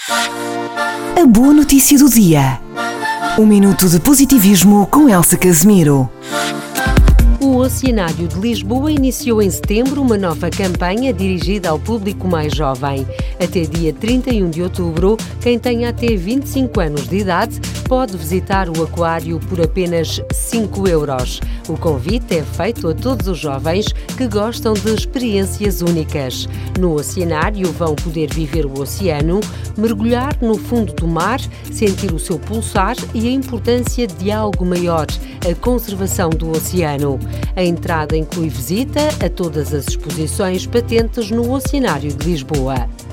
A boa notícia do dia. Um minuto de positivismo com Elsa Casemiro. O Oceanário de Lisboa iniciou em setembro uma nova campanha dirigida ao público mais jovem. Até dia 31 de outubro, quem tenha até 25 anos de idade pode visitar o aquário por apenas 5 euros. O convite é feito a todos os jovens que gostam de experiências únicas. No Oceanário vão poder viver o oceano, mergulhar no fundo do mar, sentir o seu pulsar e a importância de algo maior, a conservação do oceano. A entrada inclui visita a todas as exposições patentes no Oceanário de Lisboa.